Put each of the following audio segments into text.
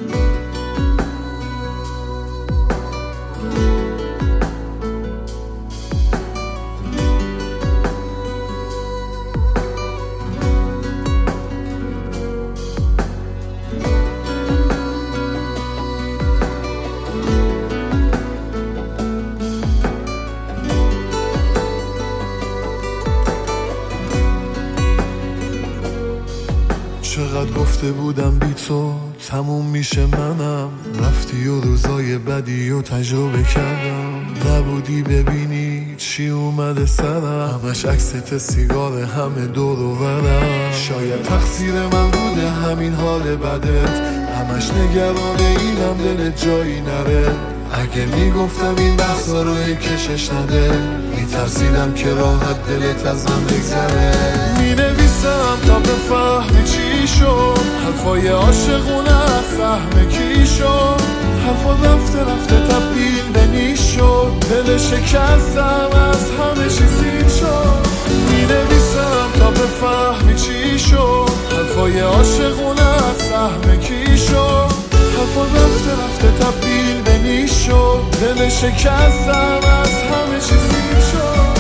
چقدر گفته بودم بی تو تموم میشه منم، رفتی و روزای بدی و تجربه کردم. نبودی ببینی چی اومده سرم، همش عکست سیگار همه دور و برم. شاید تقصیر من بوده همین حال بدت، همش نگران اینم دلت جایی نره. اگه میگفتم این بحثا رو کشش نده، میترسیدم که راحت دلت از من بگذره. مینویسم تا بفهمی چی شد، حرفای عاشقونه فهم کی شد. حرفا رفته رفته تبدیل به نیش شد، دل شکستم از همه چیزی شد. مینویسم تا بفهمی چی شد، حرفای عاشقونه فهم کی شد. حرفا رفته رفته تبدیل به نیش شد، دل شکستم از همه چیزی شد.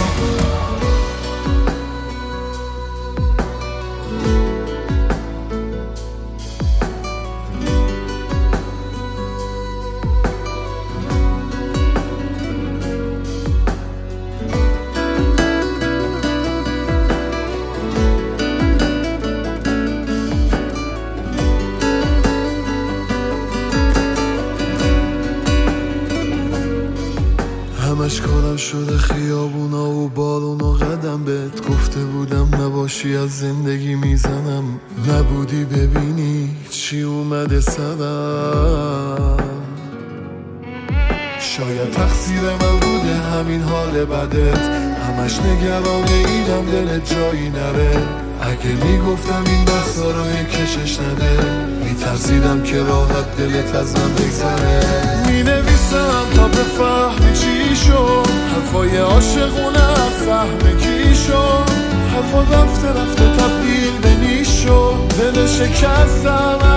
همش کارم شده خیابونا و بارون و قدم بهت گفته بودم نباشی از زندگی میزنم. نبودی ببینی چی اومده سرم. شاید تقصیر من بوده همین حال بدت، همش نگران اینم دلت جایی نره. اگه میگفتم این بحثا رو کشش نده، میترسیدم که راحت دلت از من بگذره. مینویسم تا بفهمی چی شد، حرفای عاشقونه فهم کی شد. حرفا رفته رفته تبدیل به نیش شد، دل شکستم